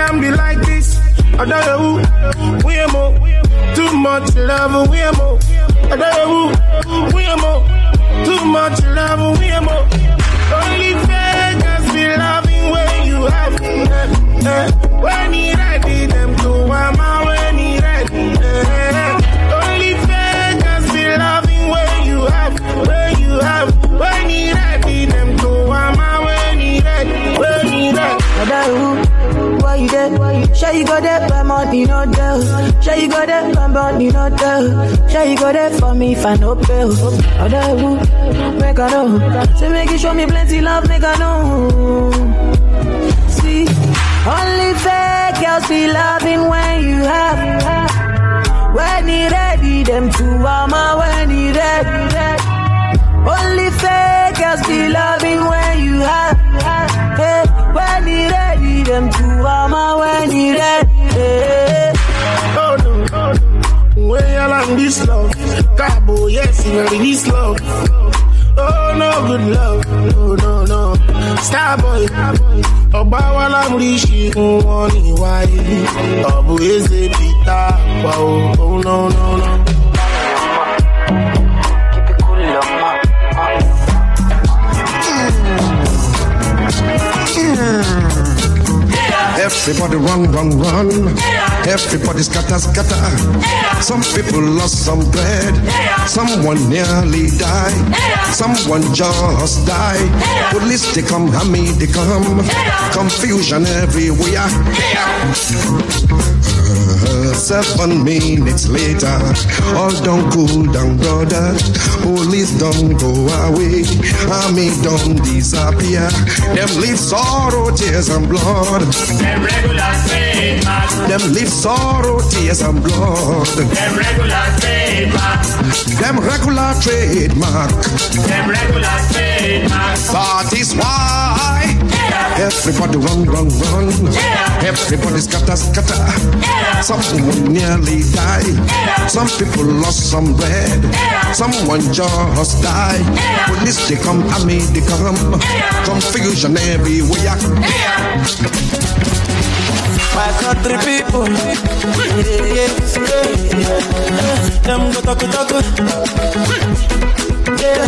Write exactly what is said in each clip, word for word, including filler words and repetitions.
can be like this. I don't know who, we are more. Too much love, we are more. I don't know who, we are more. Too much love, we are more. Only fakers be loving when you have. Uh, uh, when he ready, them to mama when he ready. Uh, only fakers be loving when you have. When you have. When he ready, them to mama when he ready. When he ready. I don't know why you there. Sure you go there, but money no there. Sure you go there, but money no there. Sure you go there for me if I no pay. I don't know, make I know. Say make you show me plenty love, make I know. See, only fake girls be loving when you have. When he ready, them two mama when he ready. Only fake girls be loving when you have. Hey, when he ready, them two mama when he ready. Hey. Oh no, oh no. When you like this love, Cabo, yes, you ready this love. Oh no, good love, no, no, no. Starboy, Oba I'm rishi, money, why? Obu is a pita, wow, oh no, no, no. Keep it cool, love, ma. Everybody run, run, run. Everybody scatter, scatter. Some people lost some bread. Someone nearly died. Someone just died. Police they come, hammy they come. Confusion everywhere. Uh, seven minutes later, all don't cool down, brother. Police don't go away. Army don't disappear. Them leave sorrow, tears and blood. Them regular trademark. Them leave sorrow, tears and blood. Them regular trademark. Them regular trademark. Them regular trademark. That is why everybody run, run, run. Everybody scatter, scatter. Someone nearly died. Some people lost some bread. Someone just died. Police they come, army they come. Confusion everywhere. My country people, yeah, yeah, yeah. Them go talk, talk, yeah.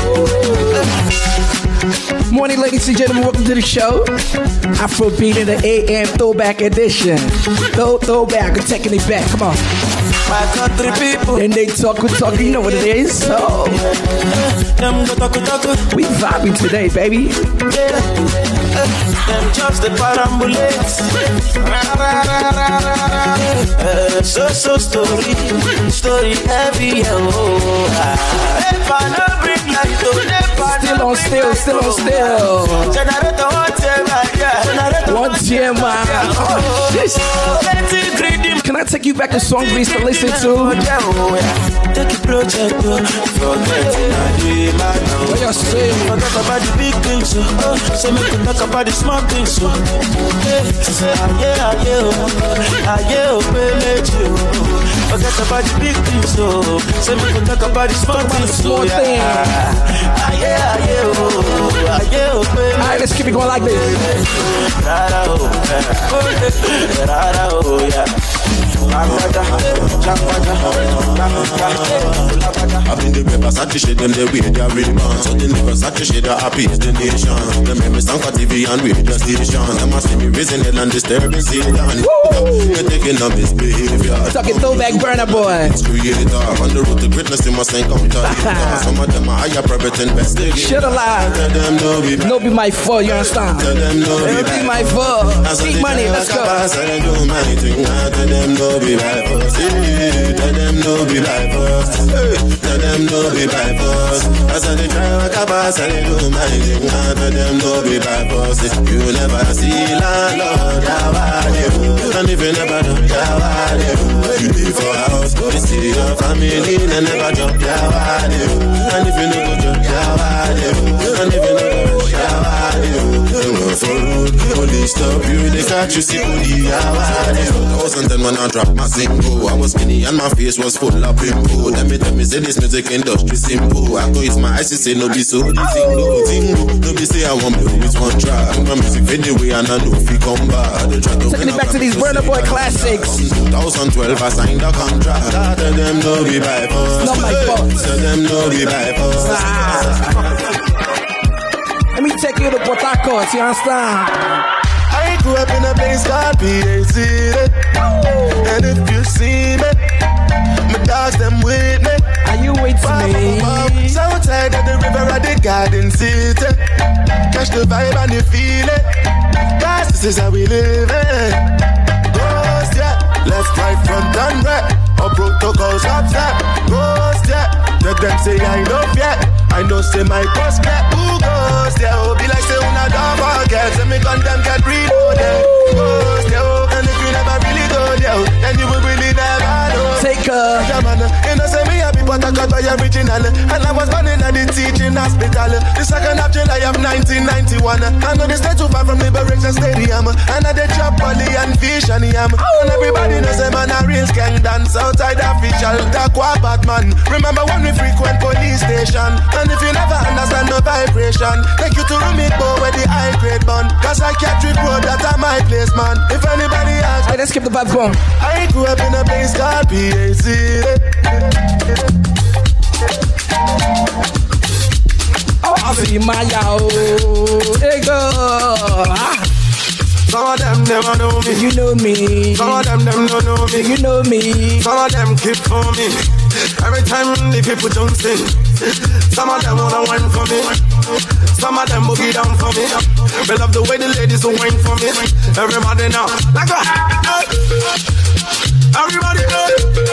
Morning, ladies and gentlemen, welcome to the show. Afrobeat in the A M Throwback Edition. Throw, throwback, we're taking it back. Come on. My country people, and they talk, we talk, you know what it is. So, them go talk, talk. We vibing today, baby. Yeah. Them just the parambulates. Uh, so so story, story heavy. Oh, if I no bring light to never. Still on still, still on still. Generator one time, yeah. One time, man. Oh, shit. Can I take you back to song please to listen to? Take a project, forget it. What you say? Forget about the big things, so so make you talk about the small things, so. Yeah, yeah, yeah, yeah, forget about the big things, so so make you talk about the small things, so yeah, yeah, yeah, yeah. Alright, let's keep it going like this. I've been the rappers at the shade them they wear their real man. So the niggas at the shade are happy is the nation. The members stand for T V and radio station. Them a see me raising hell and disturbing Satan. You're taking up misbehavior. Talking throwback Burna Boy. Creator on the road to greatness you must encounter. Some of them are higher private investigators. Shut alive. Tell them no be no be my fault, you understand? Tell them no be, be my fault. Speak money, let's go. Tell them no be by force. Tell them no be by force. Tell them no be by force. As I try to walk past, I do my thing. Tell them no be by force. You never see landlord, and if you never know, you live for house. You see your family, and never jump. And if you never jump, and if you never jump, you go for road. Only disturb you. They catch you see who the hour. two thousand ten when I dropped my single, I was skinny and my face was full of pimple. Let me tell me say this music industry simple. I know it's my eyes to say no be so the tingo, tingo. No be say I want me with one track. My music fade away and I know if you come back. Taking it back to these Burna Boy classics. twenty twelve I signed a contract. Tell them no be by force. Not my fault. Tell them no be by force. Let me take you to Port Harcourt, you understand? I grew up in a place called P A C, and if you see me, my dogs them with me. Are you with me? Southside of the river at the Garden City. Catch the vibe and you feel it. Cause this is how we live it. Ghost, yeah. Left, right, front and back. Or protocols upset. Ghost, yeah. Let them say I know yet. I know say my boss get. Who goes there? Oh, be like say una don't forget. Say me gun them get reloaded. Ghost there. Oh, and if you never really go there, then you will really never know. Take a You know say me happy but I got my original. And I was born in the teaching hospital. The second of July of nineteen ninety-one. I know they stay too far from Liberation Stadium. And I they chop Polly and fish and yam. And everybody knows them man a real skank dance. Outside official, that qua bad man. Remember when we frequent police station. And if you never understand the vibration, take you to Rumiko where the high grade bun. Cause I can't trip road, that's my place man. If anybody asks, hey, let's skip the vibes going. I grew up in a place called P A C. Oh, I'll see my yo. Hey, go. Ah. Some of them never know me. You know me. Some of them them don't know me. You know me. Some of them keep for me. Every time the people don't sing. Some of them wanna whine for me. Some of them boogie down for me. They love the way the ladies will whine for me. Everybody now, like a everybody know.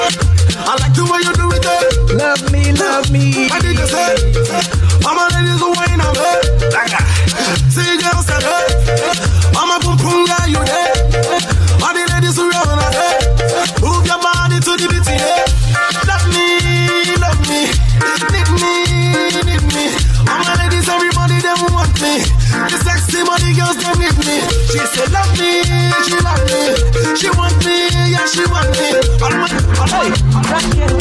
I like the way you do it there. Love me, love me. I did the same. All my ladies will whine on me. Like a see girls said hey. All my pum pum guy you there. All the ladies who run on there. Move your body to the beat, yeah. Love me, love me. Need me, need me. All my ladies, everybody, they want me. The sexy body girls, they need me. She said, love me, she love me. She want me, yeah, she want me. All my, all my. I can't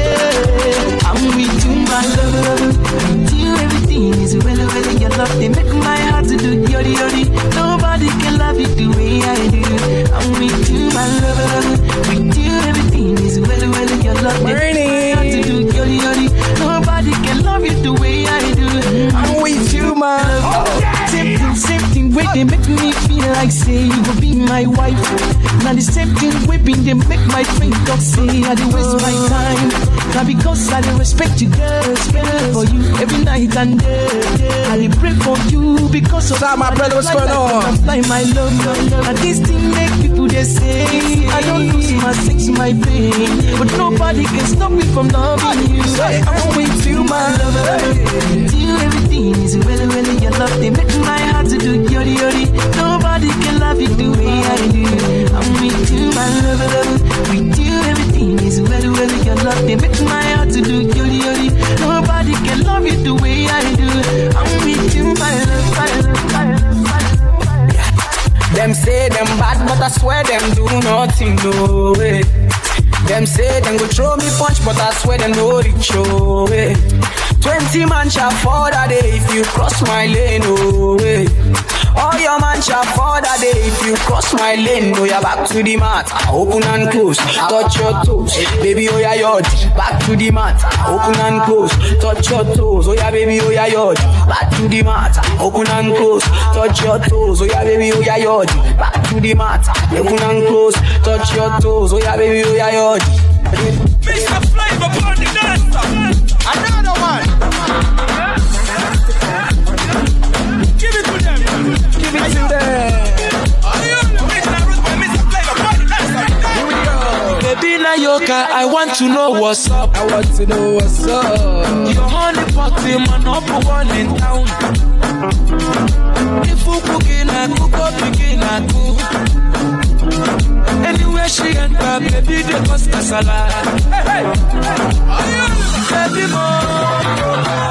delay. I'm with you, my love. With you, everything is well, well, your love. They make my heart to do yori, yori. Nobody can love you the way I do. I'm with you, my love. With you, everything is well, well, your love. They make my heart to do yori, yori. Nobody can love you the way I do. I'm with you, my love. Same thing, same thing, way they make me feel like say you will be my wife. Now the same thing, whipping they make my friend talk say I do waste my time. Now because I don't respect you, girl, spend for you every night and day. I pray for you because of Stop, my brother, what's going on? Like my love, and this thing make people they say I don't lose my sex, my pain, but nobody can stop me from loving you. I'm with you, my lover. With you, everything is well, well, your love. They make my heart to do yori yori. Nobody can love you the way I do. I'm with you, my lover. With you, everything is well, well, your love. They make my heart to do yori yori. Nobody can love you the way I do. I'm with you, my love, my love, my love, my love. Yeah. Them say them bad, but I swear them do nothing, no way. Them say them go throw me punch, but I swear them no reach, no way. Twenty man shall fall that day if you cross my lane, no way. All your man shall fall that day if you cross my lane. No, you're back to the mat, open and close, touch your toes, baby, oh yeah, yod. Back to the mat, open and close, touch your toes, oh yeah, baby, oh yeah, yod. Back to the mat, open and close, touch your toes, oh yeah, baby, oh yeah, yod. Back to the mat, open and close, touch your toes, oh yeah, baby, oh yeah, yod. Mister Flavor upon the dancer. Another one. Give it to them. Give it to them. Are you the original Roots Mister Flavor upon the dancer? Here we go. Baby Nayoka, I want to know what's up. I want to know what's up. Your honey party, man, number one in town. If you cooking, I cook up, cooking, I cook. Anywhere she enter, baby, they cause casala. Hey, hey. Baby more,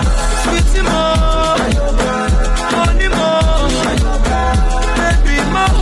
sweetie more, honey more, baby more,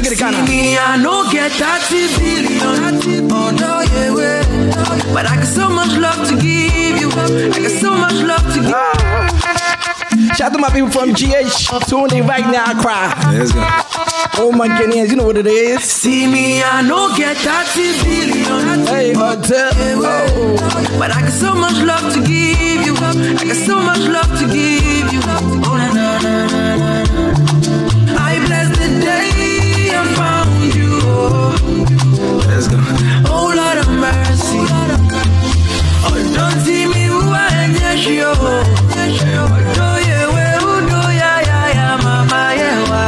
Take it, Ghana. See me, I no get thirty billion. Oh no, yeah, way. But I got so much love to give you. I got so much love to give. Shout out to my people from G H. Tuned in right now, I cry. Let's go. Oh my goodness, you know what it is. See me, I no get thirty billion. Hey, hotel. Oh. But I got so much love to give you. I got so much love to give you. Oh na na na na na. I bless the day I found you. Let's go. Oh Lord of mercy. Oh, don't see me who I am. Yes, you. Oh, do you we who do ya ya ya mama ya wa.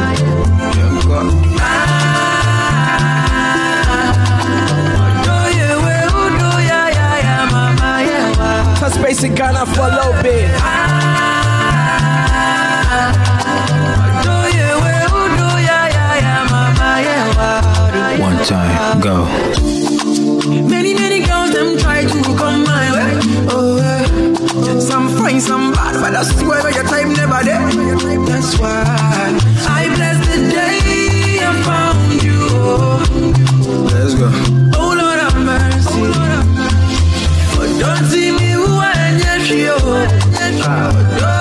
Ah, do you we who do ya ya ya mama ya wa. Touch base in Ghana for a little bit. Ah, do you we who do ya ya ya mama ya wa. One time, go. Many, many girls, them try to come my way. Oh, yeah. Some fine, some bad, but I swear your time never there. That's why I bless the day I found you. Let's go. Oh, Lord have mercy. But don't see me who I am, yes, you. Ah.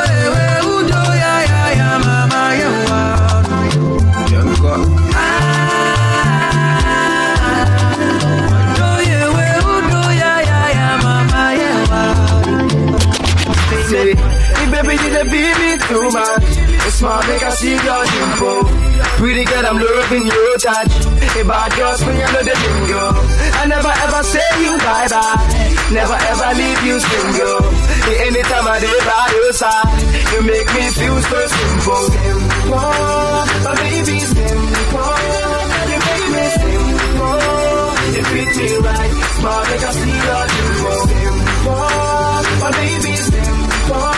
Baby, you the baby too much. It's smart, make I see your dimple. Pretty girl, I'm loving your touch. Hey, bad girls, when you know the lingo. I never ever say you bye bye. Never ever leave you single. Hey, anytime I did by your side, you make me feel so simple. Simple, my baby, simple. You make me simple. You treat me right. Smart, make I see your dimple. Simple, my baby, simple.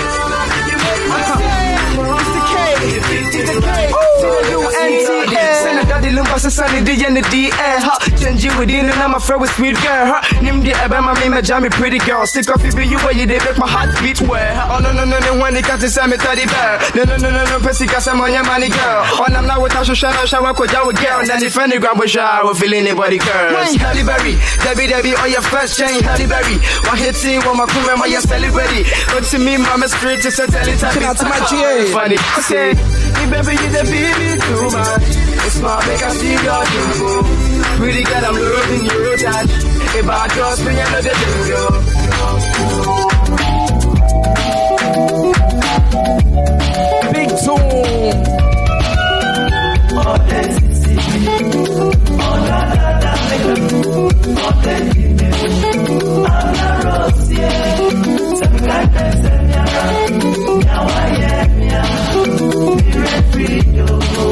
Sunny D and the D and her change you within and I'm afraid with sweet girl. Her name the Abama me my jammy pretty girl. Sick of you, you where you they make my heart beat where. Oh no no no no when they got to say me teddy bear. No no no no no pussy cause I'm on your money girl. On I'm not with a shower shower with your girl. Then if any grab a shower feel anybody girl. Halle Berry, Debbie Debbie on your first chain Halle Berry. One hit team when my crew member you celebrity. But to me mama straight to say tell it. Shout out to my G A. Funny say, hey baby you the baby too much. It's smart make I see your dimple. Pretty girl, I'm loving your touch. Hey, bad girls, bring another jingle. Big tune. Oh, let's see. Oh, la la la, make a move. Oh, let's see. I'm a rose, yeah. Some guy that's a nyara. Now I am, yeah. Be free, yo.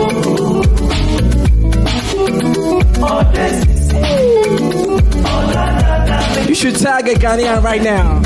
You should tag a Ghanaian right now.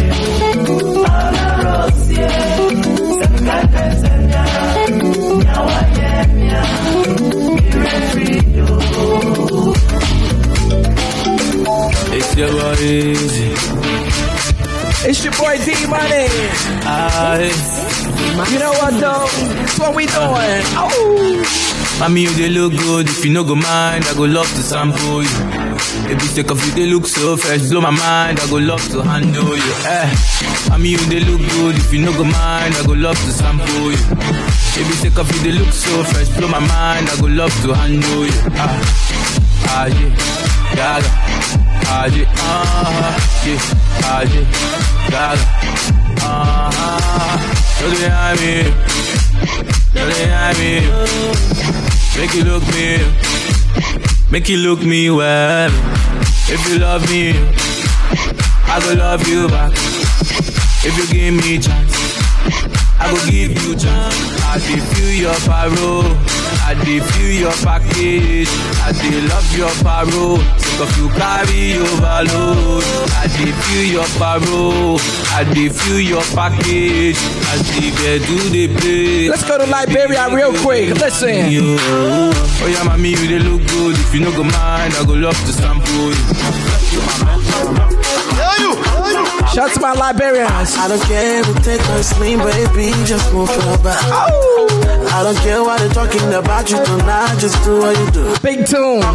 It's your boy Easy. It's your boy D Money. Aye. You know what though? That's what we doing. Oh. Mommy, you they look good. If you no go mind, I go love to sample you. If you take off you, they look so fresh. Blow my mind, I go love to handle you. Eh. Mommy, you they look good. If you no go mind, I go love to sample you. If you take off you, they look so fresh. Blow my mind, I go love to handle you. Ah, ah yeah, gaga. Ah yeah, ah yeah, ah yeah, gaga. Ah, so they have me. So they have me. Make you look me, make you look me well. If you love me, I go love you back. If you give me chance, I go give you chance. I dey feel your parole, I dey feel your package. I dey love your parole, sick of you carry overload. I dey feel your parole, I dey feel your package. As the bed do they play. Let's go to Liberia real quick. Listen. You, oh yeah, mommy, you they look good. If you no go mind, I go love to sample you. Yeah, you, yeah, you. Shout out to my Liberians. I don't care if it take or slim, baby, just move your back. Oh. I don't care what they're talking about you tonight, just do what you do. Big tune.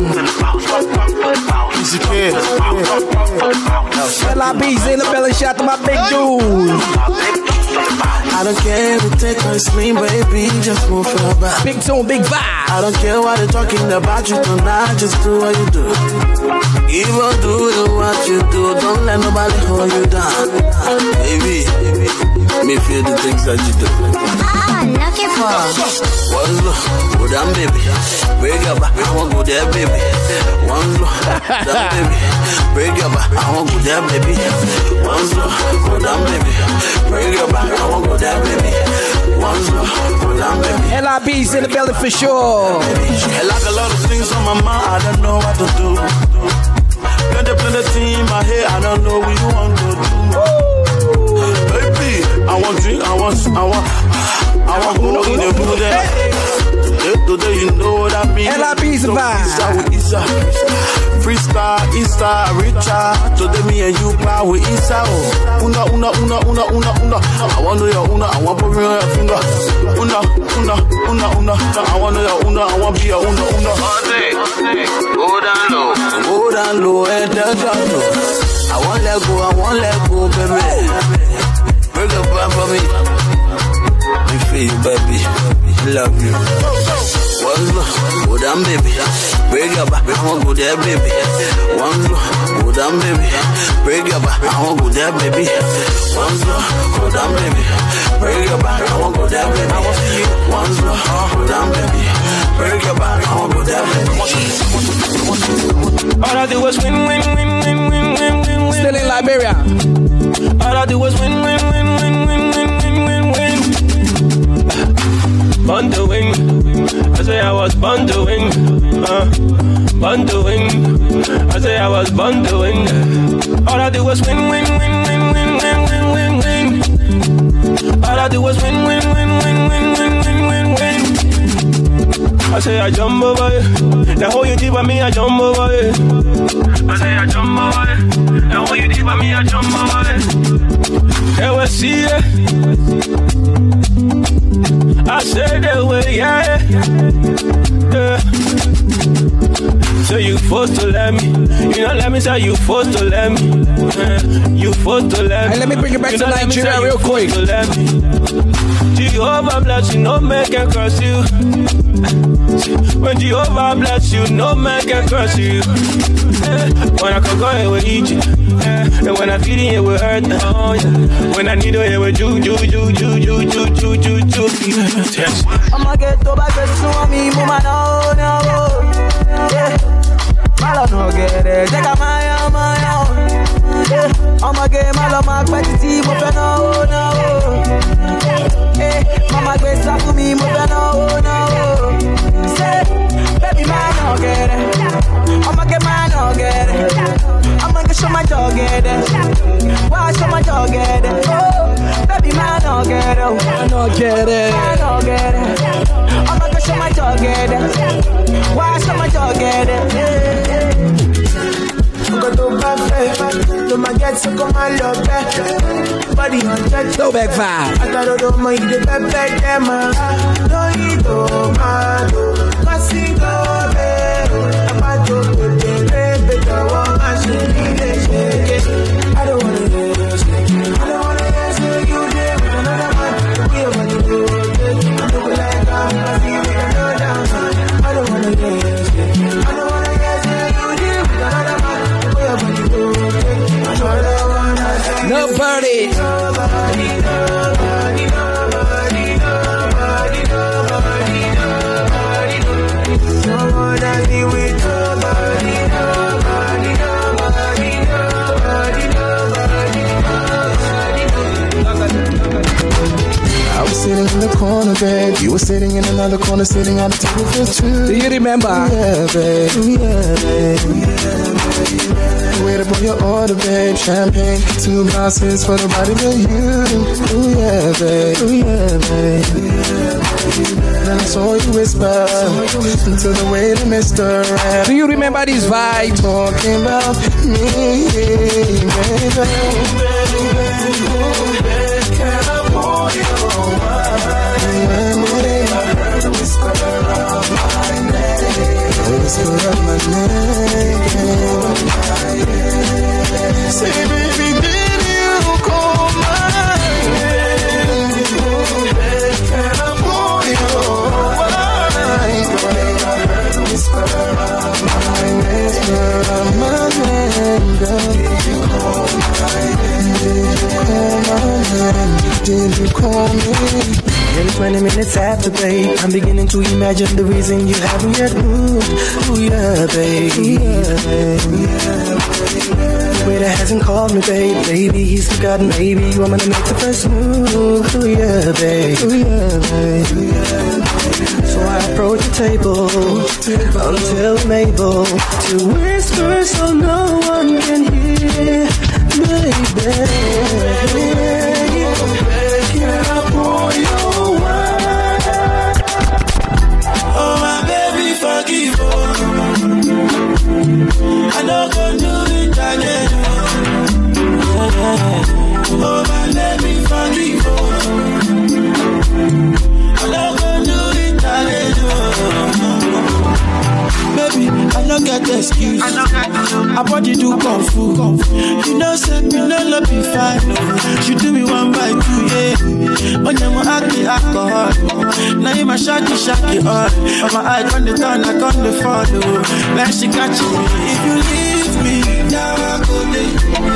Easy kid. L I B's in the belly. Shout out to my big dude. I don't care if it take or slim, baby, just move your back. Big tune, big vibe. I don't care what they're talking about you tonight, just do what you do. Even do what you do, don't let nobody hold you down. Baby, let me feel the things that you do. Ah, looking for. One look, go down, baby. Break your back, I won't go there, baby. One look, down, baby. Break your back, I won't go there, baby. One look, go down, baby. Break your back, I won't go there, baby. One look, go down, baby. L I B's in the belly for sure. I like a lot of things on my mind, I don't know what to do. Plenty, plenty in my head, I don't know what you want to do. Baby, I want drink, I want, I want, I want go in the mood. Today, today, you know what I mean. L I B's a vibe. Freestyle, Easter, Richard. Today, me and you play with Isa. Una, una, una, una, una, una. I want to your una, I want to put your finger. Una, una, una, una. I want to your una, I want to be a una, una. Go down low, go down low, and down low. I won't let go, I won't let go, baby. Break up back for me. Me feel you, baby. Love you. One look, go down, baby. Break your back, I won't go there, baby. One look, go down, baby. Break your back, I won't go there, baby. One look, go down, baby. Break your back, I won't go there, baby. I want to see you. One look, go down, baby. Break your back, I won't go there, baby. All I do is win, win, win, win, win, win, win, win. Still in Liberia. All I do is win, win, win, win, win, win, win, win, win. Born to win. I say I was born to win. Uh, born to win. I say I was born to win. All I do was win, win, win, win, win, win, win, win, win. All I do was win, win, win, win, win, win, win, win, win. I say I jump over it. The whole you did by me, I jump over it. I say I jump over it. The whole you did by me, I jump over it. They will see it. I say they will, yeah, yeah. So you forced to let me. You know, let me say you forced to let me. Yeah. You forced to let me. Hey, let me bring it back you to Nigeria real quick. Jehovah bless you, no man can curse you. When Jehovah bless you, no man can curse you. Yeah. When I can go here with Egypt, yeah. And when I feel it, it will hurt. Oh, yeah. When I need it, it will do, do, do, do, do, do, do, do, do. Yes. I'ma get to back to me, mama, no, no. Yeah. Malo no get it, take a mile, mile. Yeah, I'ma get malo magpetiti, mo fe no, no. Hey, mama get slap to me, mo fe no, no. Say, baby man no get it, I'ma get man no get it. I'ma get show my dog get it, why show my dog get it? Oh, baby man no get it, man no get it, man no get it. I'ma get show my dog get it, why show my dog get it? Yeah. Go back five. Nobody. Nobody, nobody, nobody, nobody, nobody. was sitting in another corner, sitting at a table for two. Do you remember? Yeah, babe. Yeah, babe. Wait up on your order, babe. Champagne, two glasses for the body but you. Ooh, yeah, babe. Ooh, yeah, babe. Then I saw you whisper to the waiter, mister. Do you remember this vibe? Talking about me, baby. Can I pour you wine? I heard a whisper of my name. A whisper of my name. Say, baby, did you call my name? Can I pour you wine? I heard a whisper of my name. Whisper of my name, girl. Did you call my name? Did you call me? Nearly twenty minutes after, babe, I'm beginning to imagine the reason you haven't yet moved. Ooh, yeah, babe. Ooh, yeah, babe. The waiter hasn't called me, babe. Maybe he's forgotten. Maybe I'm gonna make the first move. Ooh, yeah, babe. Ooh, yeah, babe. So I approach the table until I'm able to whisper so no one can hear, baby. Can I pour your wine? Oh, my baby, forgive me. I don't go do it again. Oh, my baby, forgive me. I don't go do it again. Baby, I don't get the excuse. I body do kung fu. You know, say me no love be fine. You do me one by two, yeah. On your act alcohol. Now you my shaky shaky all. On my eye on the turn, I on the follow. Like she catch me. If you leave me, now I go there.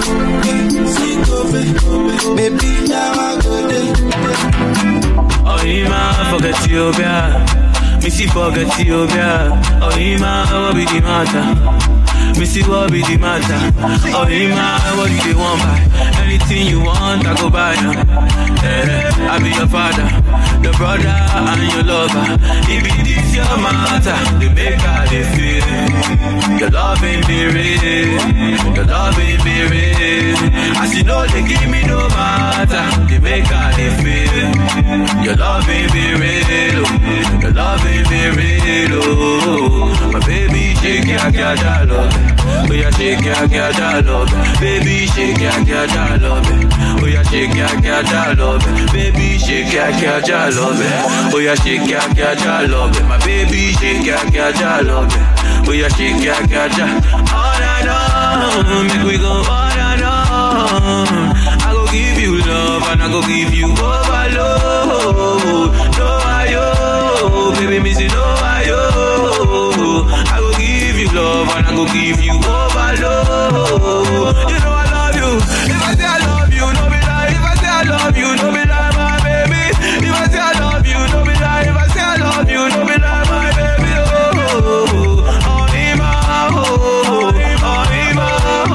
Baby, now I go there. Oh, Ima, forget Ethiopia. Missy forget Ethiopia. Oh, Ima, what be the matter? Missy, what be the matter? Oh, Ima, what do you want buy? Anything you want, I go buy now. Yeah, I be your father, your brother, and your lover. If it is your matter, the maker, they feel. Your love ain't be real. Your love ain't be real. As you know, they give me no matter. The maker, they feel. Your love ain't be real. Your love ain't be real. Oh, my baby, shake your cat, love. Oh, yeah, shake your cat, love. Baby, shake your cat, love. Oh, yeah, shake your cat, love. Baby, shake your cat, love. Oh, yeah, shake your cat, love. My baby, shake your cat, love. Oh, yeah, shake your cat. All I know, make we go all I know. I go give you love and I go give you overload. No, I yo, baby, me say no, I yo. I go give you love and I go give you overload. You know I love you. If I say I love you, no be lie. If I say I love you, no be lie, my baby. If I say I love you, no be lie. If I say I love you, no be lie, my baby. Oh, oh, Ima, oh, oh, Ima, oh,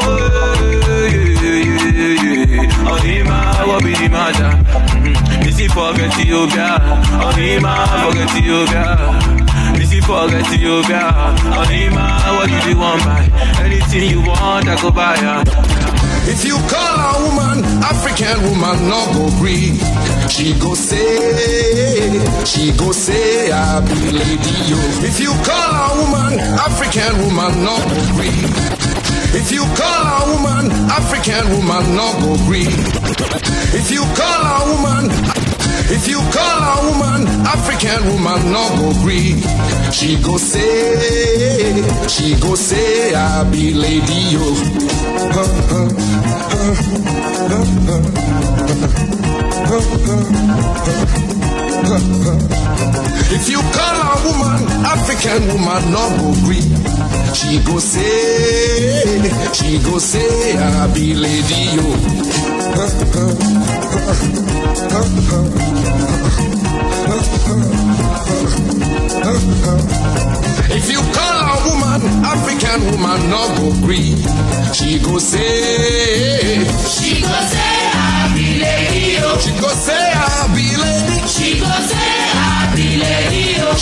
yeah, yeah, yeah. Oh, Ima, what be the matter? Missy forget Ethiopia. Oh, Ima, forget Ethiopia. Missy forget Ethiopia. Oh, Ima, what do you want buy? Anything you want, I go buy ya. If you call a woman, African woman, no go breathe. She go say, she go say, I be lady yo. If you call a woman, African woman, no go breathe. If you call a woman, African woman, no go breathe. If you call a woman, if you call a woman, African woman, no go breathe. She go say, she go say, I be lady yo. If you call a woman, African woman, no go breathe. She go say, she go say, I be lady yo. If you call a woman, African woman, no go breathe. She go say, she go say, I be lady yo. She go say, I be lady. She go say, I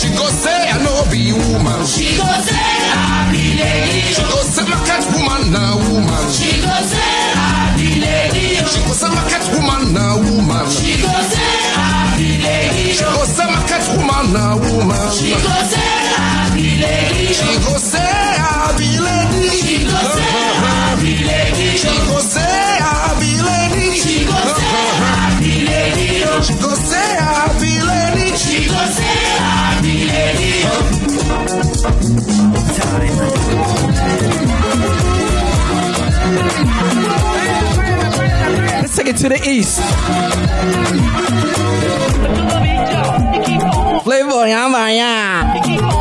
She go say I know be woman. She go say I be lady. She go say my cat woman na woman. She go say I be lady. She go say my cat woman na woman. She go say I be lady. She go say my cat woman na woman. She go say I be lady. She go say I be lady. She go say I be lady. She go say I be lady. She go say I be lady. She go say I be lady. She go say I be lady. Let's take it to the east. Flavor, yama, yeah.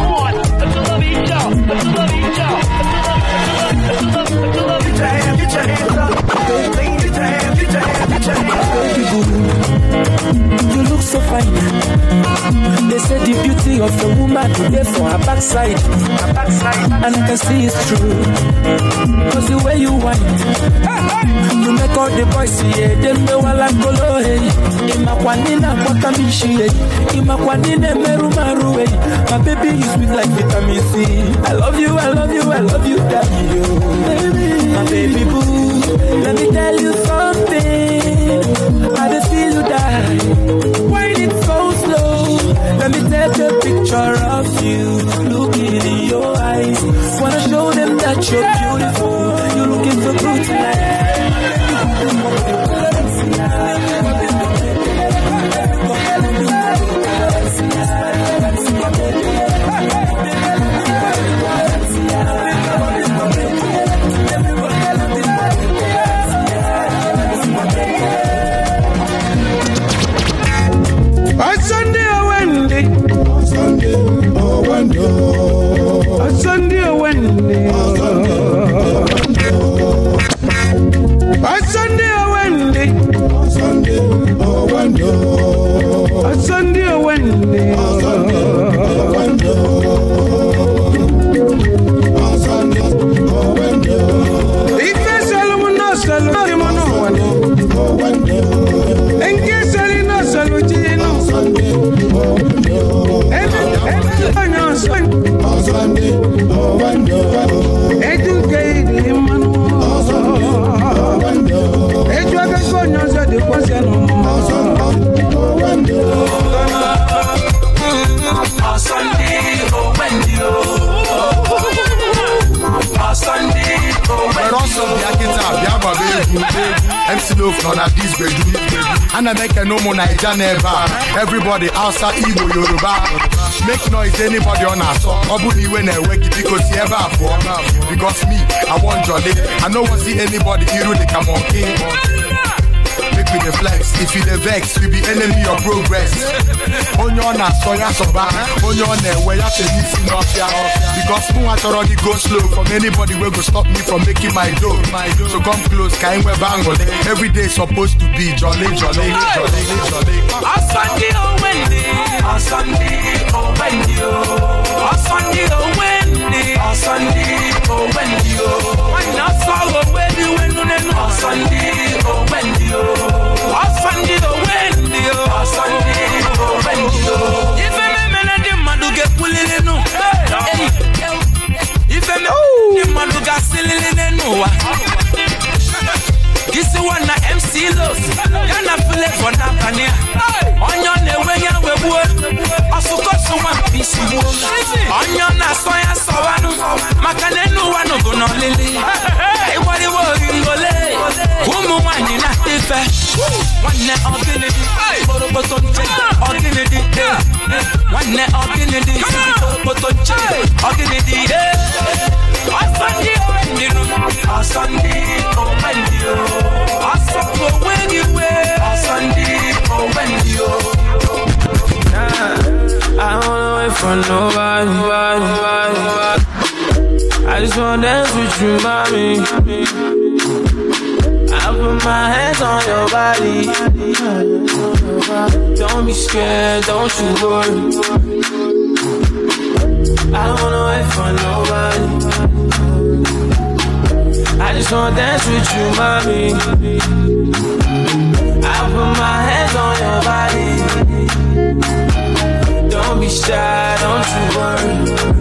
You look so fine. They say the beauty of a woman is there for her backside. Her backside. And I can see it's true. Cause the way you whine, you make all the boys see it. Them the wala kolo hey. Imakwanina wakamishi hey. Imakwanina meru maru hey. My baby is sweet like vitamin C. I love you, I love you, I love you, daddy yo. Baby, my baby boo. Let me tell you something. I just feel you die. Why it so slow? Let me take a picture of you. Looking in your eyes. Wanna show them that you're beautiful. You're looking so good tonight. Sunday or Wednesday? Sunday or Wednesday? Sunday or Wednesday? Sunday or Wednesday? Sunday or Wednesday? Sunday or Wednesday? If I sell them, no sell them, no one. In case I no sell them. M C Loaf on this bedroom. And I make a no more Niger never. Everybody outside Igbo Yoruba. Make noise anybody on us. Obuni when I wake it because he ever for. Because me, I want jolly. I don't want to see anybody hero they come on king. Make me the flex. If you the vex, we be enemy of progress. On your na soya soba. On your ne where you have to listen off ya. Because who has already go slow from anybody will go stop me from making my dough. So come close, kind we bangle. Every day supposed to be jolly, jolly, jolly, jolly. A Sunday or Wednesday, a Sunday or Wednesday, a Sunday or Wednesday, a Sunday or Wednesday. When I saw a wedding, when you know a Sunday or Wednesday, a Sunday or Wednesday, a Sunday or Wednesday. If I'm a man, I'm going to get pulling in. If I'm a man, I'm going to get this is one na M C Loaf. Yana feel it for Napania. Onyo ne wenya webu. Asuko so one piece wo. Onyo na soya sawanu. Makane no wanu go no lele. Hey, what it was ngole. Umu wani na tefe. One organidi. Boro boton che. Organidi. One organidi. Boro boton che. Organidi. Asandi wendiru. Asandi wendiru. Asandi wendiru. I don't wanna wait for nobody, nobody, nobody. I just wanna dance with you, mommy. I put my hands on your body. Don't be scared, don't you worry. I don't wanna wait for nobody. I just wanna dance with you, mommy. I put my hands on your body. Don't be shy, don't too worried.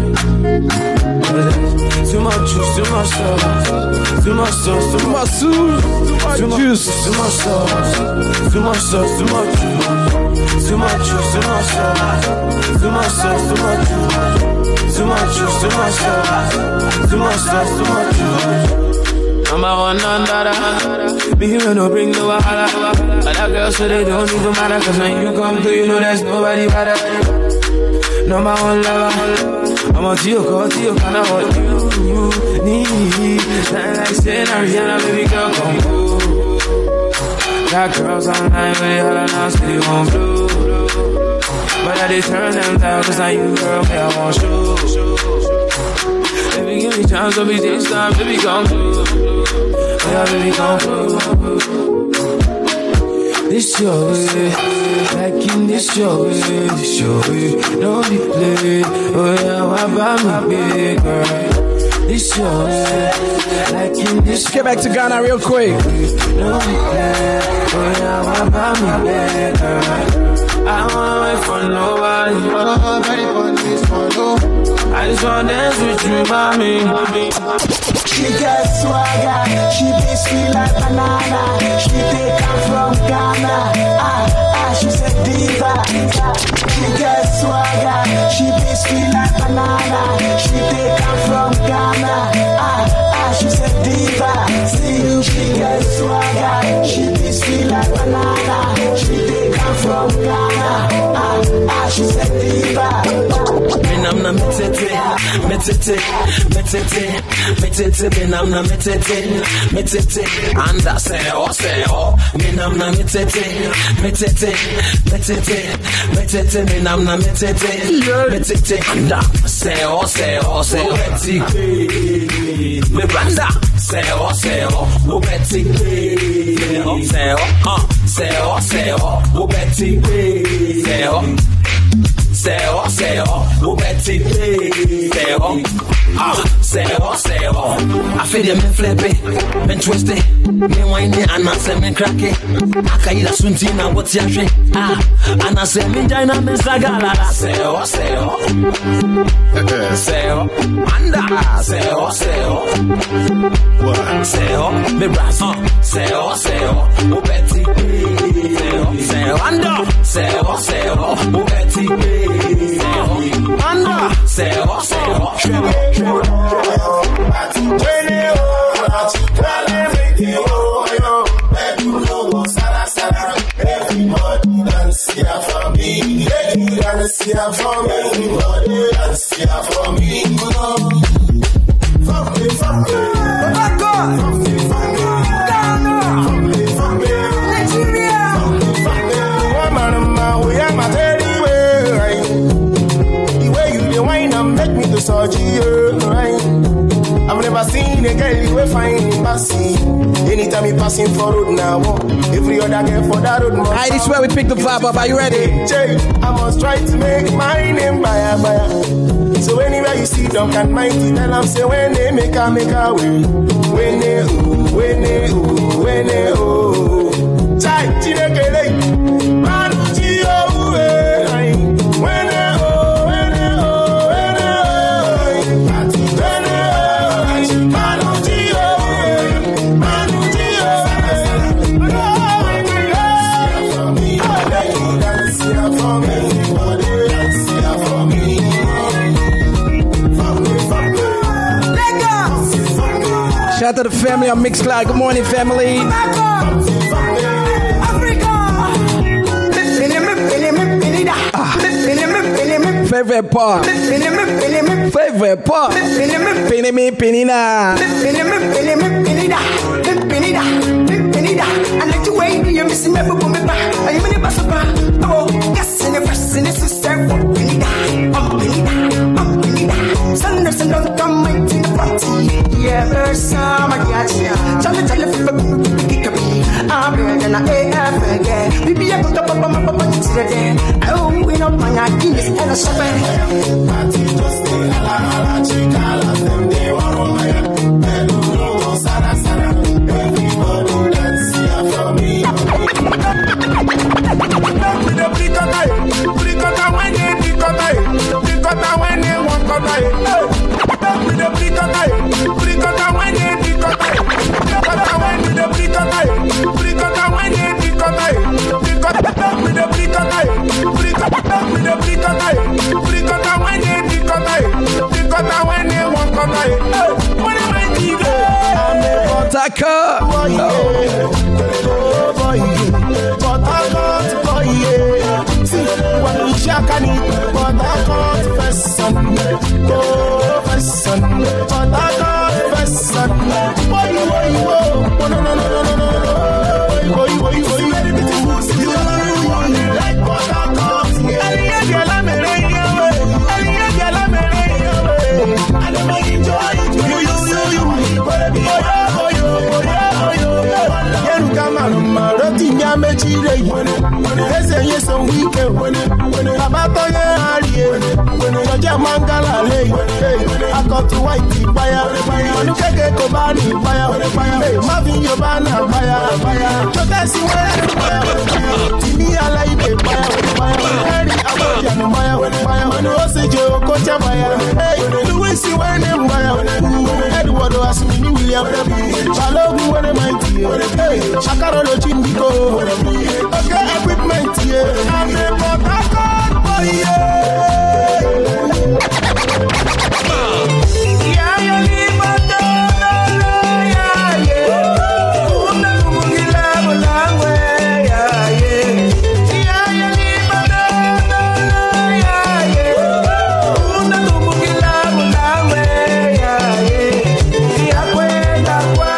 Too much juice, too much sauce. Too much sauce, too much sauce. Too much juice, too much sauce. Too much sauce, too much juice. Too much juice, too much sauce. Too much sauce, too much juice. Too much juice, too much sauce. Too much sauce, too much juice. Number one under. Me here no bring no wahala. Other girls so they don't even matter. Cause when you come through, you know there's nobody better. Number one lover. I'm a Tio, call Tio, kind of what you need. Nothing like saying Ariana, baby girl, come through. Got girls online, but they holla now, so they won't blue. But I did turn them down, cause now you girl, me, I want show. Baby, give me chance, don't be this time, baby, come through. Yeah, baby, come through. This your way, like in this your way, this your way, don't be played. Oh yeah, why buy me big girl? This your way, like in this. Get back to Ghana real quick. Don't be played. Oh yeah, why buy me big girl? I don't wanna wait for nobody. Oh, ready for this one, oh. I just wanna dance with you, mommy. She got swagger, she be sweet like banana. She take her from Ghana, ah, ah, she's a diva. She got swagger, she be sweet like banana. She take her from Ghana, ah, ah, she's a diva. See, she got swagger, she be sweet like banana. She take her from Ghana, ah, ah, she's a diva. Benamna metete, metete, metete, metete. Benamna metete, metete, anda seo seo. Benamna metete, metete, metete, metete. Benamna metete, metete, anda seo seo seo. Betty, me branda seo seo. Oh Betty, seo, ah seo seo. Oh Betty, seo. Seo, seo, oh Betty, seo, ah, seo, seo. I feel them men flip it, men twist it, men whine it, and I say men crack it. I can eat a swintina, what's your trick? Ah, and I say men dine men sagala. Seo, seo, seo, anda, seo, seo. What? Seo, me brass, uh, seo, seo, oh Betty, seo, seo, anda, seo, seo, oh Betty. Anda, seo, seo. Everybody dance here for me. Dance here for me. Dance here for me. Fuck me, fuck me. Back up. Fuck me, fuck me. Ghana. Fuck me, fuck me. Nigeria. Fuck me, fuck me. One man on my way, I'm a teddy way. The way you the wine and make me to surgery, right? I've never seen a girl you will find in passing. Anytime you passing for road now, every other girl for that road. Alright, this is where we pick the vibe up. Are you ready? Jay, I must try to make my name by a buyer. So anywhere you see Dunk and Mighty, tell them say when they make a make a way. When they oh, when they oh, when they oh. Chai, chinekele, man, chi oh, eh. When they oh, when they oh, when they oh. Man, chi oh, man, chi Shout out to the family on Mixcloud. Good morning, family. Ah. Favorite part. Favorite part. Penny me, penny na. I like the way you miss me, but me back. I am in the bus. Oh, yes, in the first, in the sister. Penny da, oh, penny da, oh, penny da. Sanders and don't come into the party. Yeah, there's some I got you. Tell me, tell me, pick up me. I'm better than I ever get. Baby, I put up a bump up on the day. Oh, we don't mind. I give this and a shopping. Party just stay a la la chica. Them they want on my head. Sara, Sara. Everybody dance here for me. Pick up, pick up, when you pick up, pick up, when bricota, take me the bricota, bricota when you bricota, bricota when you the bricota, bricota when you bricota, bricota take me the bricota, bricota take me the bricota, bricota when you bricota, bricota when you want cota, when you make it, I'm a Botaka, boy, yeah, oh boy, Botaka, boy, yeah. See when you shakani, Botaka first son, oh first son, Botaka first son, boy, boy, boy, no no no no no no, boy, boy, boy, very beautiful, see you like Botaka, Aliya gala mere yawe, Aliya gala mere yawe, I don't enjoy it, you you you you, boy, boy. Roti nyame chire ese yeso wike abato ye arie oje mangala le akotu white fire onu keke ko ba ni fire ma fi yo ba na fire to tesi we timi ala ibe fire eri aboja no fire onu oseje okocha fire we see when them fire Edward Asmini William Balogun when mighty Shakarolo Chimbiko okay equipment yeah I'm a Port boy yeah yeah yeah libata yeah yeah una kumugila mulangwe yeah yeah yeah yeah libata yeah yeah una kumugila mulangwe yeah yeah ya kwenda kwa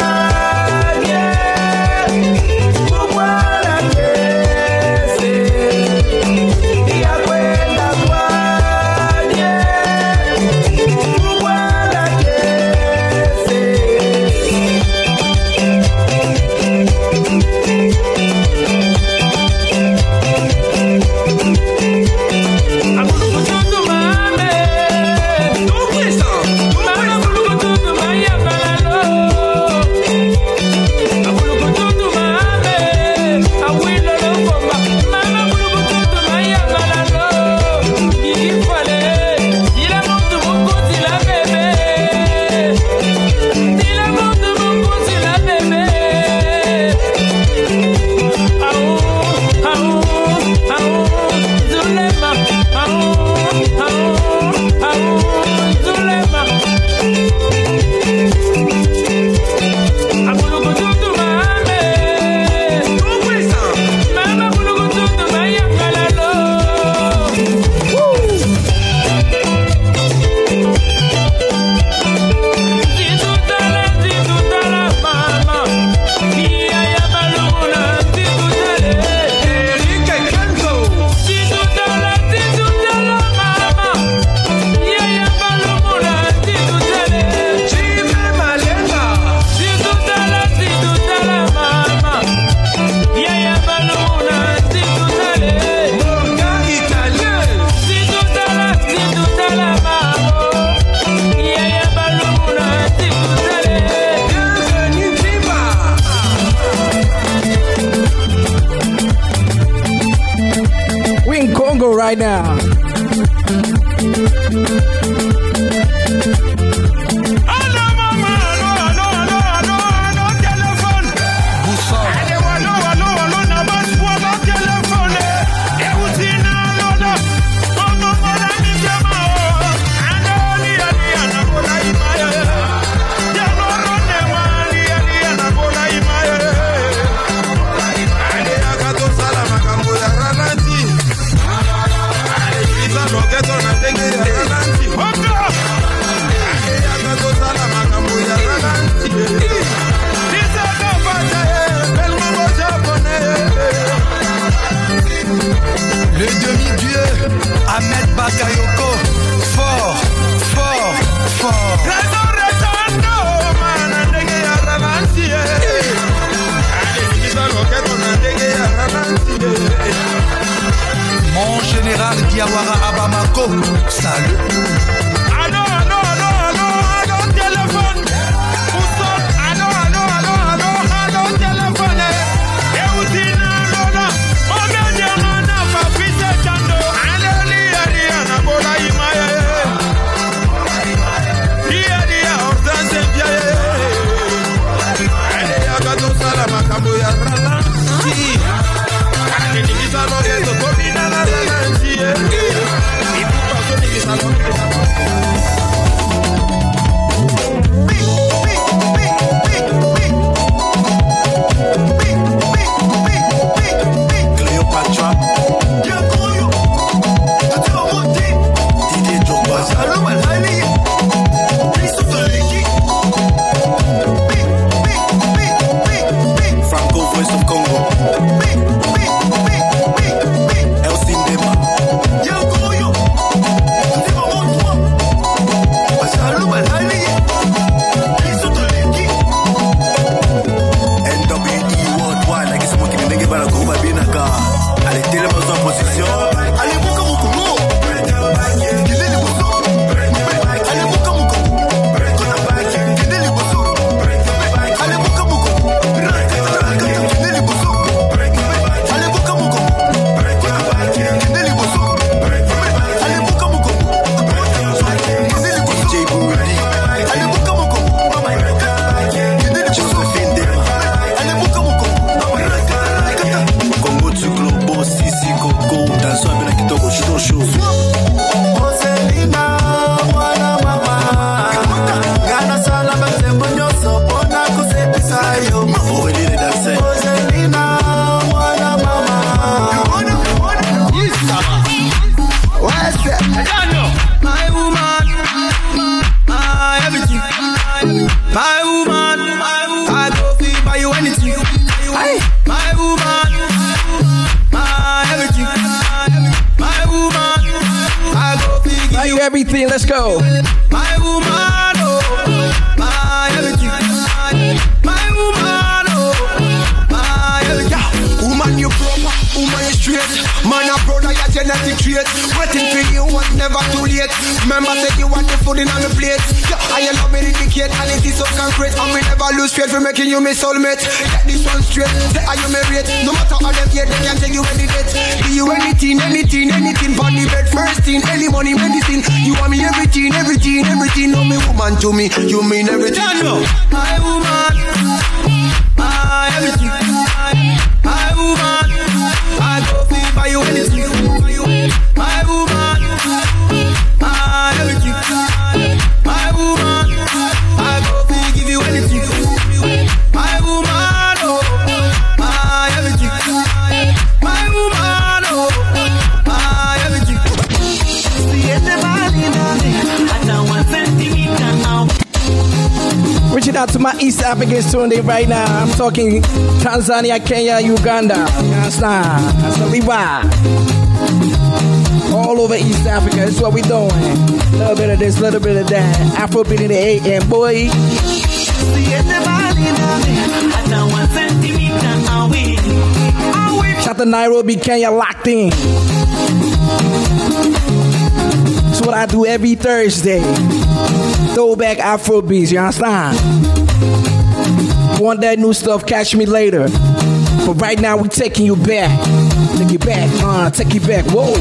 Right now. Le demi-dieu Ahmed Bakayoko, fort, fort, fort. Mon général Diawara Abamako, salut. Allô, allô, allô, allô, allô, téléphone. Où sont? Allô, allô, allô, allô, allô, téléphone. Et où t'es là, là? On vient de m'en faire, fils de Tando. Allô, li, ali, anabola, imaye. Everything, let's go. My woman, oh, my everything. My woman, oh, my everything. Yeah. Woman, you proper, woman, you straight. Man, a brother, your genetic trait. Waiting for you was never too late. Remember, said you want the food in on the plate. Yeah, I love me, indicate, and it is so concrete. And we never lose faith for making you my soulmate. Get this one straight. Say, are you married? No matter how them yet, they can tell you any date. Do you anything, anything, anything for the bed? First thing, any money, medicine. You want me everything, everything, everything. No, me woman to me, you mean everything. My woman, my everything. My woman, I go feel by you anything. My woman, my everything. My woman, I go feel give you anything. My woman, oh, my everything. My woman, oh, my everything. Reaching out to my East Africans tuned in right now. I'm talking Tanzania, Kenya, Uganda. You understand? That's the Levi. All over East Africa. That's what we're doing. A little bit of this, a little bit of that. Afrobeat in the A M, boy. Shout to Nairobi, Kenya, locked in. That's what I do every Thursday. Throwback Afrobeats, you understand? Want that new stuff, catch me later. But right now, we're taking you back. Take you back, uh, take you back, whoa.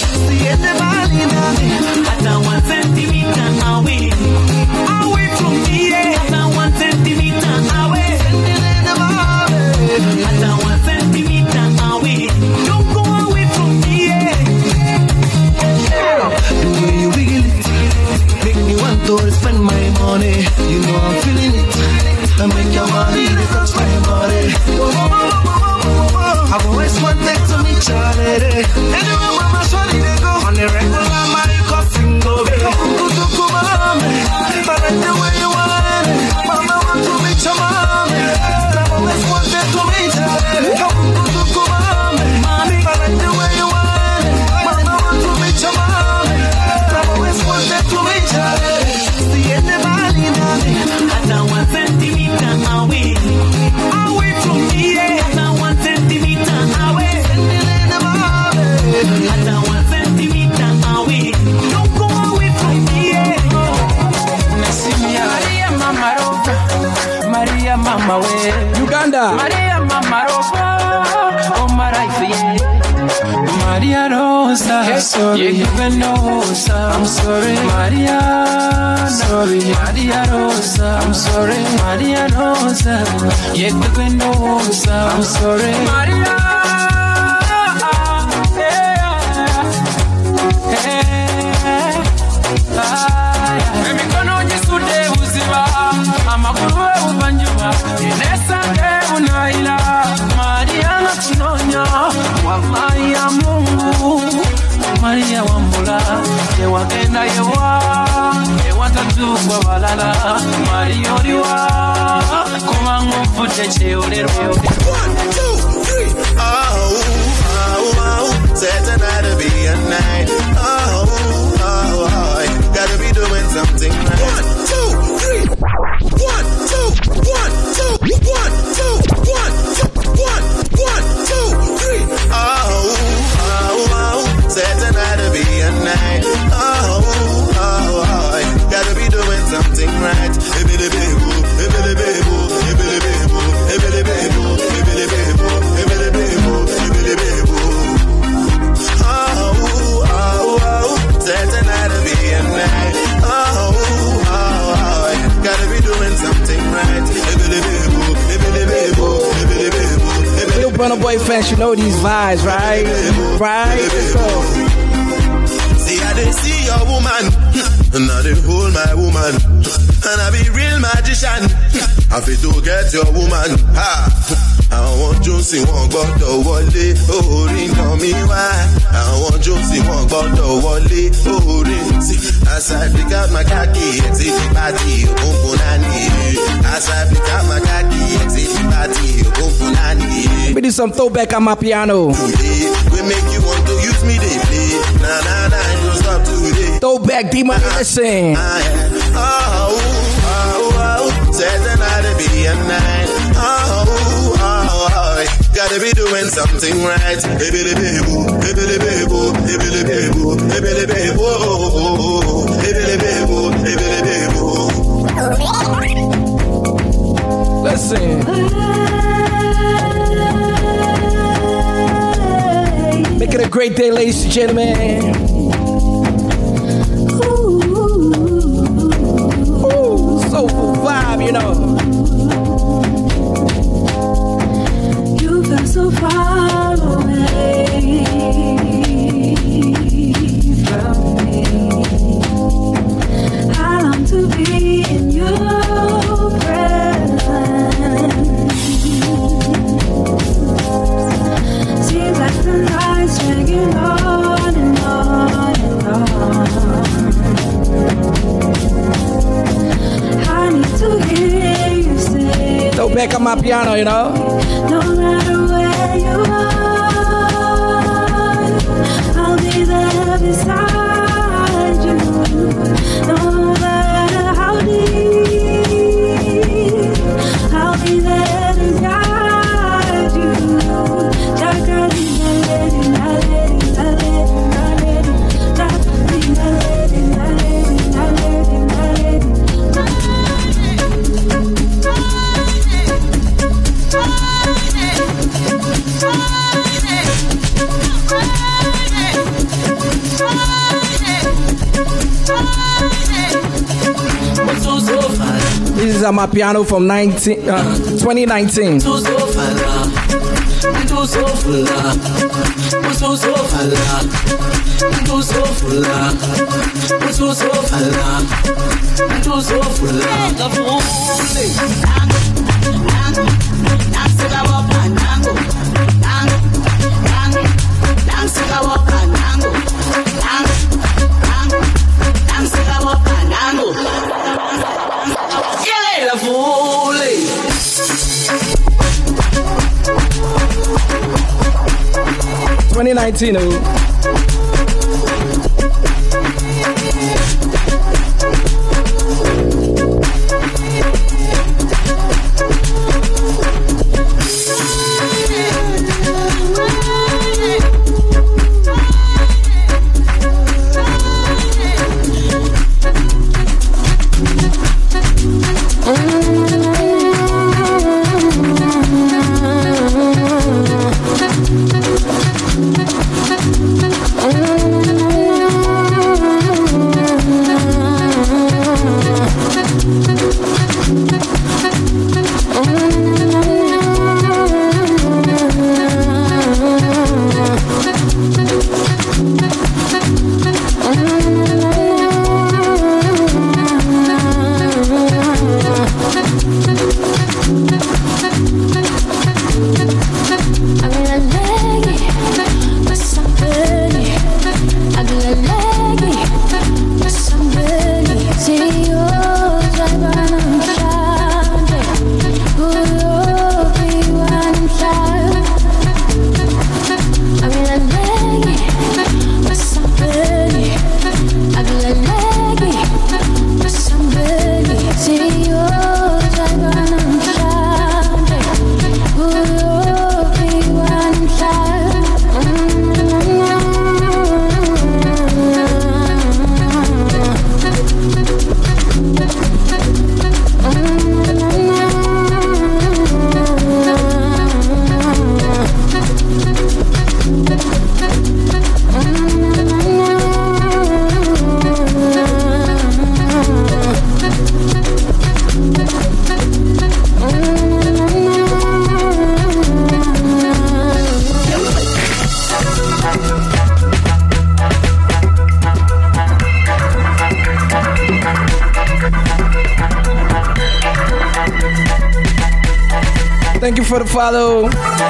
Don't go away from me, yeah. The way you wiggle it, make me want to spend my money. You know I'm feeling it. I make your money, they touch my body. I've always wanted to meet Charlie. Anywhere where my shawty they go, on the regular my cousin go. Come to Kumama, but I like the way you want it. Mama want to meet your mommy. I've always wanted to meet Charlie. Come to Kumama, but I like the way you want it. Mama want to meet your mommy. I've always wanted to meet Charlie. See anybody now? I don't want centimeter away, away from me. I don't want centimeter away. I don't want centimeter away. Don't go away from me. Maria Mama Rosa, Maria Mama way. Uganda. Maria Mama Rosa, oh my life, Maria Rosa, sorry, Venosa, I'm sorry, Maria, sorry, Maria Rosa, I'm sorry, Maria Rosa, yet the Venosa, I'm sorry, Maria, yeah, yeah. watatuka balala marioriwa kumangu fute cheolero. One, two, three. Oh, oh, oh, set a night to be a night. Oh, oh, oh, gotta be doing something right. One, two, three. One, two, one, two, one, two, one, two, one, one, two, three. Oh, oh, oh, set a night to be a night. Oh, oh, oh, gotta be doing something right. Ibili baby, ibili baby, ibili baby, ibili baby, ibili baby, ibili baby, ibili baby. Oh, oh, oh, set a night to be a night. Oh, oh, oh, gotta be doing something right. Ibili baby, ibili baby, ibili baby. Little Burna Boy fans, you know these vibes, right? Right? Let's go. See, I didn't see your woman, and I didn't hold my woman, and I be real magician. I feel to get your woman, ha. I want you see one got the wally, oh, ring on me, why? I want you see one got the wally, oh, ring. See, as I pick out my khaki, exit the party, oh, punani. As I pick out my khaki, exit the party, oh, punani. Let me do some throwback on my piano. We make you want to use me, they play. Nah, nah, nah, don't stop today. Throwback, D-Man, listen. Oh, oh, oh, said the night to be a night. Oh, oh, oh, gotta be doing something right. Ibili baby, ibili baby, ibili baby, ibili baby, oh, oh, oh, ibili baby, ibili baby. Listen. Make it a great day, ladies and gentlemen. Ooh, soulful vibe, you know. You feel so far away from me. I long to be in your presence. Seems like the night's dragging on and on and on. I need to hear you say. Throw back on my piano, you know. No matter where you are, I'll be there beside you. No matter how deep, I'll be there to guide you. This is on my piano from nineteen, uh, twenty nineteen. twenty nineteen, oh. Mm-hmm. thank you for the follow.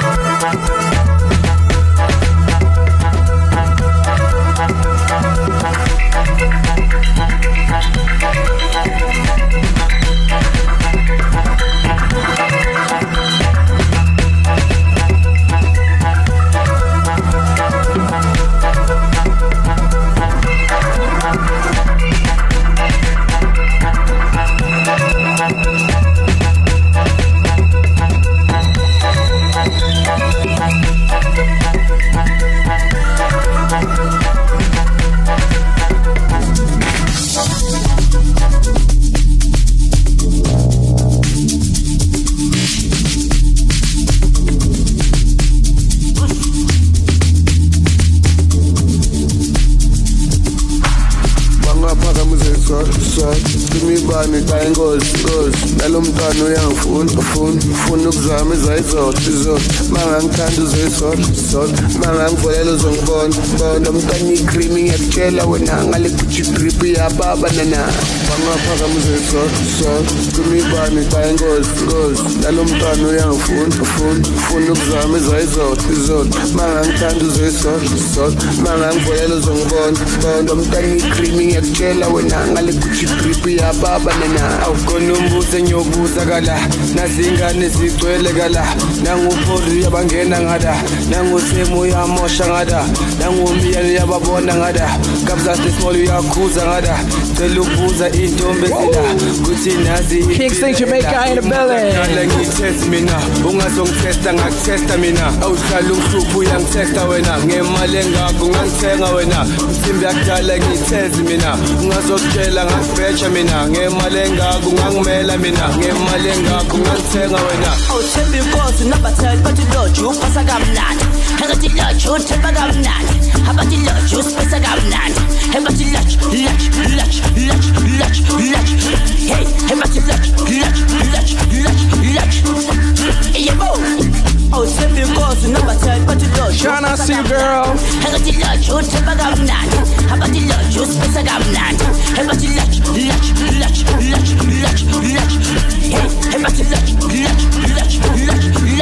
Nalomntwana uyangifuna ufuna ufuna ukuzama izayizodwa izodwa mangangithanda uzoyisodwa sodwa mangangivolela uzongibona bona umntwana icream ngiyakutshela wena ngale Gucci drip yababa nana bangaphakama uzoyisodwa sodwa kumibani bayingozi ngozi nalomntwana uyangifuna ufuna ufuna ukuzama izayizodwa izodwa mangangithanda uzoyisodwa sodwa mangangivolela uzongibona bona umntwana icream ngiyakutshela wena ngale Gucci drip yababa nana awukhona umbuzo enyobuza kala nazingane zigcwele kala nangupori yabangena ngada nangusemo yamosha ngada nangumiyane yababona ngada kabza small yakhuza ngada cela ubuza intombi zila kuthi nazi Kingston Jamaica in the belly kala ngitest mina ungazongitesta ngakutesta mina awuhlala umhluphu uyangitesta wena ngemali engakho ngangithenga wena imsimbi yakudala ngitest mina ungazokutshela ngakubhecha mina ngemali engakho ngangimela mina ngemali engakho ngangithenga wena awuthemba inkosi nabathela bathi loju upasa kamnandi engathi loju uthemba kamnandi abathi loju usipesa kamnandi engathi loju loju loju loju loju hey engathi loju loju loju loju loju yebo awuthemba inkosi nabathela bathi loju Shana see girl engathi loju uthemba kamnandi abathi loju usipesa kamnandi engathi loju loju loju loju loju loju hey engathi loju loju loju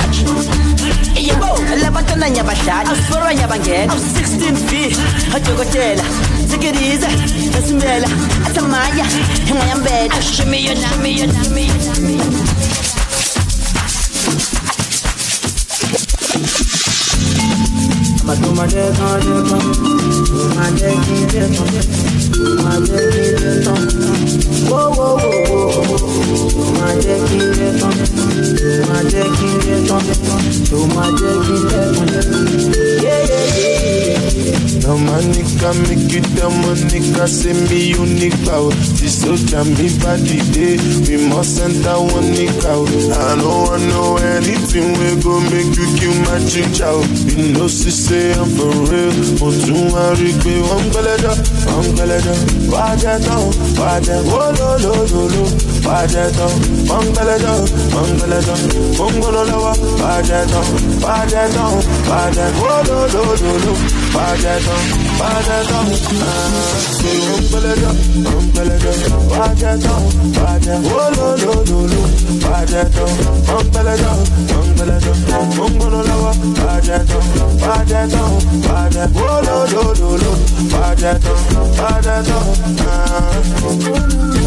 loju yebo labatana nyabadala asifora nyabangena sixteen V adokotela sikirize esimela athamaya engayambela ashimiyo nami nami Matuma de kade kam, matuma de kide kam, matuma de kide kam. Wo wo wo wo, matuma de kide kam, matuma de kide kam, matuma de kide kam. Yeah yeah yeah. No manica make it the monica say me unique power. This so can be body day. We must enter one nick out. I don't want know anything we go make you kill my child. You know she say I'm for real. But you worry be one galada, one galada. Why that down? Why that? Oh no no no no. Why that down? One galada, one galada. One galada. Why that down? Why that down? Why that? Oh no no no no. Why that down? Why that down? Say one galada, one galada. Why that down? Why that? Oh no no no no. Why that down? One galada, one galada. One galada. Why that down? Why that down? Why that? Oh no no no no. Why that down? Why that down?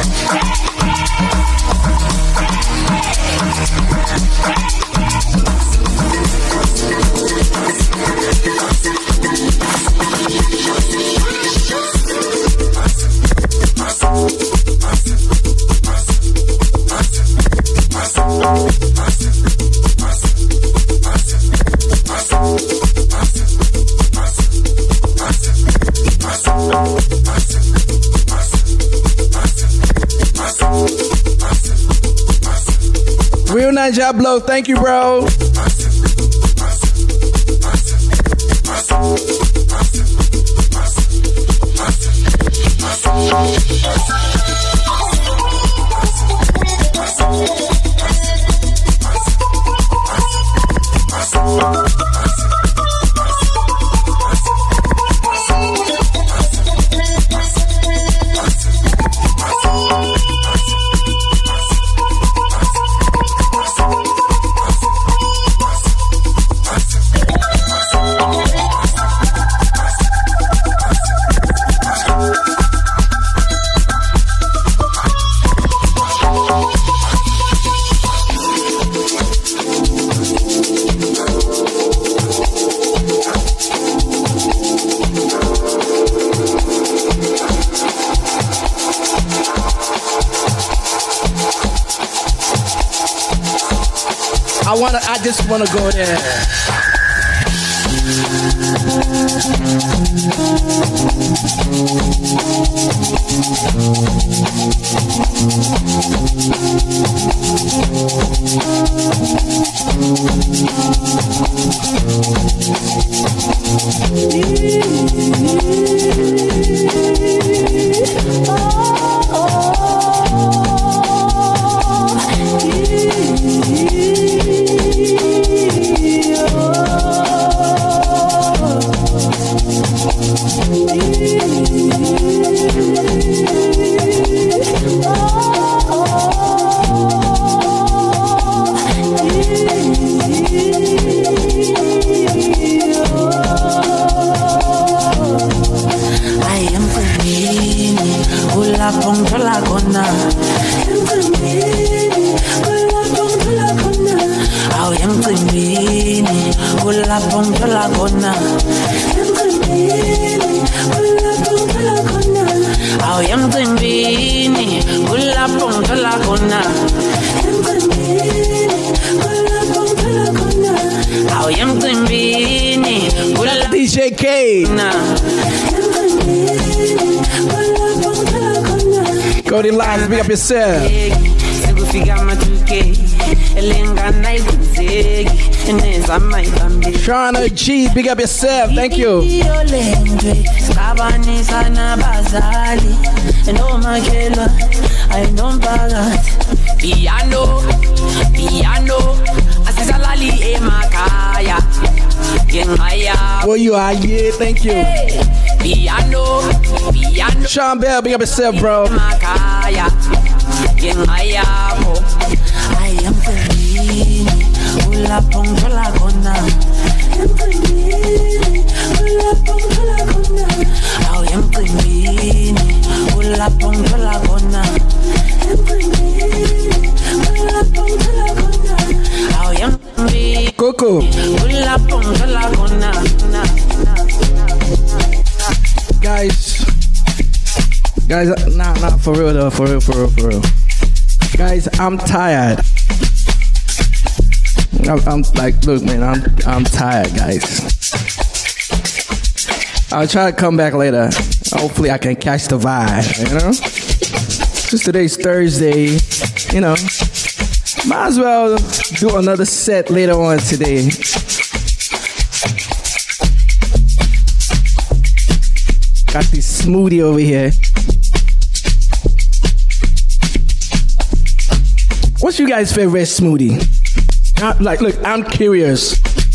Real Ninja Blow, thank you, bro. I wanna, I just wanna go there. D J K. Go to live, pick up yourself. Shana G, big up yourself. Thank you. Piano, piano, asisalali emakaya. Where you are, yeah, thank you. Piano, piano. Sean Bell, big up yourself, bro. Makaya, yenayabo. I am Queen, ula pongola kona. I am Queen, ula pongola kona. Coco. Guys, guys, nah, nah, for real though, for real, for real, for real. Guys, I'm tired. I'm, I'm like, look, man, I'm, I'm tired, guys. I'll try to come back later. Hopefully, I can catch the vibe. You know, just today's Thursday. You know, might as well do another set later on today. Got this smoothie over here. What's you guys' favorite smoothie? I, like, look, I'm curious.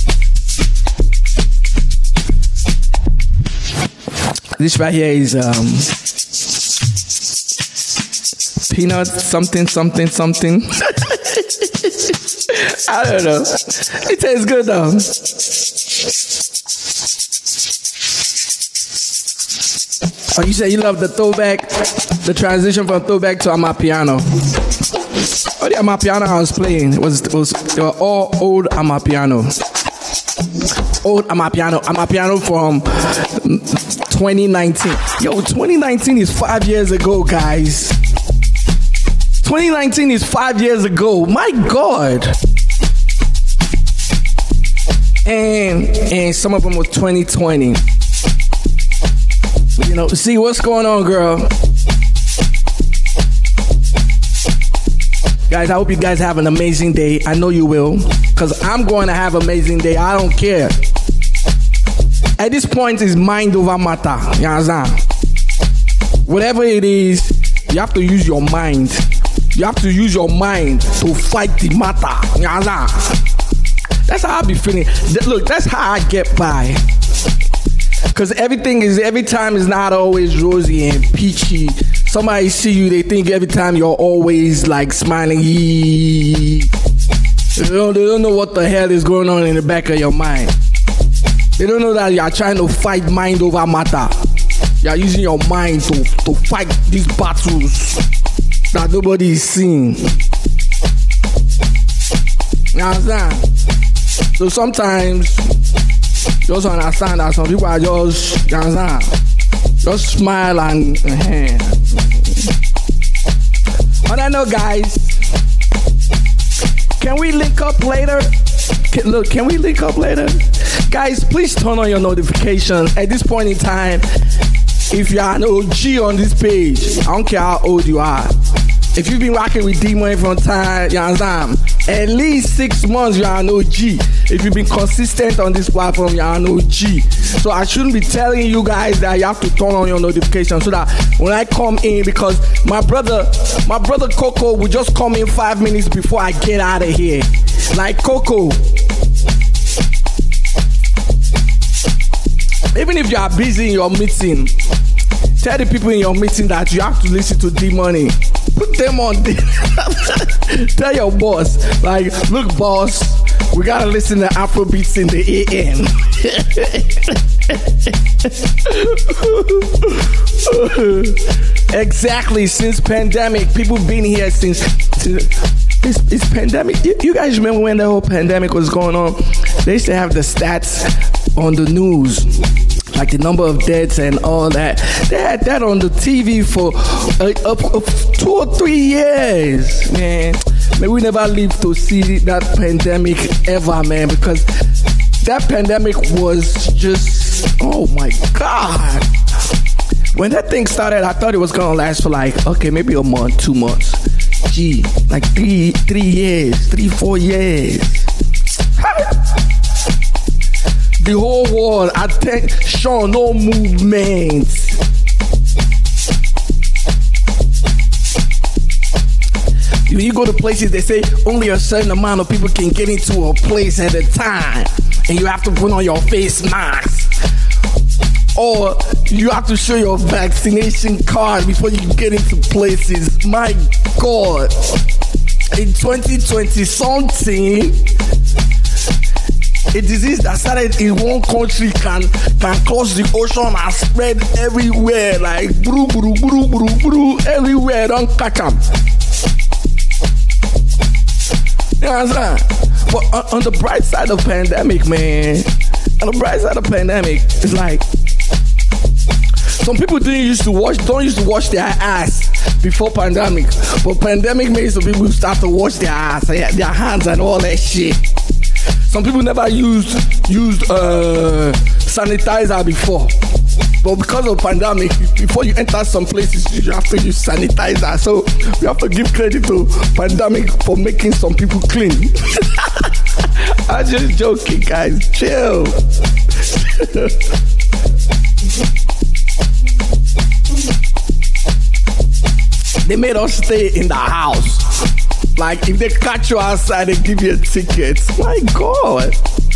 This right here is um, peanut something something something. I don't know. It tastes good though. Oh, you said you love the throwback, the transition from throwback to Amapiano. Oh, the Amapiano I was playing it was, it was they were all old Amapiano. Old Amapiano. Amapiano from twenty nineteen. Yo, twenty nineteen is five years ago, guys. twenty nineteen is five years ago. My God. And and some of them were twenty twenty. You know, see what's going on, girl. Guys, I hope you guys have an amazing day. I know you will, because I'm going to have an amazing day. I don't care. At this point, it's mind over matter. You understand? Whatever it is, you have to use your mind. You have to use your mind to fight the matter. You understand? That's how I be feeling. Look, that's how I get by. Because everything is, every time is not always rosy and peachy. Somebody see you, they think every time you're always like smiling. They don't, they don't know what the hell is going on in the back of your mind. They don't know that you're trying to fight mind over matter. You're using your mind to, to fight these battles that nobody is seeing. You understand? So sometimes, just understand that some people are just, you understand? Just smile and, uh, on that note, guys, can we link up later? Can, look, can we link up later? Guys, please turn on your notifications. At this point in time, if you are an O G on this page, I don't care how old you are. If you've been rocking with D-Money from time, you understand? At least six months, you are an O G. If you've been consistent on this platform, you are an O G. So I shouldn't be telling you guys that you have to turn on your notifications so that when I come in, because my brother, my brother Coco will just come in five minutes before I get out of here. Like Coco. Even if you are busy in your meeting, tell the people in your meeting that you have to listen to D-Money. Put them on the tell your boss, like, look, boss, we gotta listen to Afrobeats in the A M. Exactly, since pandemic, people been here since, since it's, it's pandemic. You, you guys remember when the whole pandemic was going on? They used to have the stats on the news, like the number of deaths and all that. They had that on the T V for uh, up, up two or three years, man. Man, we never lived to see that pandemic ever, man, because that pandemic was just, oh my God. When that thing started, I thought it was gonna last for like, okay, maybe a month, two months. Gee, like three, three years, three, four years. The whole world, attention, no movement. When you go to places, they say only a certain amount of people can get into a place at a time, and you have to put on your face mask, or you have to show your vaccination card before you get into places. My God, in twenty twenty something, a disease that started in one country can can cross the ocean and spread everywhere, like bru bru bru bru bru everywhere. Don't catch them. You understand? But on, on the bright side of pandemic, man, on the bright side of pandemic, it's like some people didn't used to wash, don't used to wash their ass before pandemic, but pandemic made some people start to wash their ass, their hands, and all that shit. Some people never used used uh, sanitizer before, but because of pandemic, before you enter some places, you have to use sanitizer. So we have to give credit to pandemic for making some people clean. I'm just joking, guys. Chill. They made us stay in the house. Like, if they catch you outside, they give you a ticket. My God.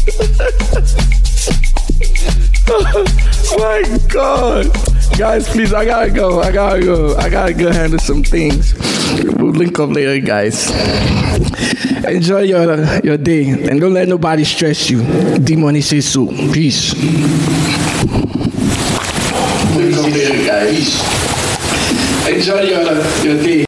My God. Guys, please, I gotta go. I gotta go. I gotta go handle some things. We'll link up later, guys. Enjoy your, your day. And don't let nobody stress you. D-Money says so. Peace. Moet je gewoon tegen elkaar. Enjoy your, your day.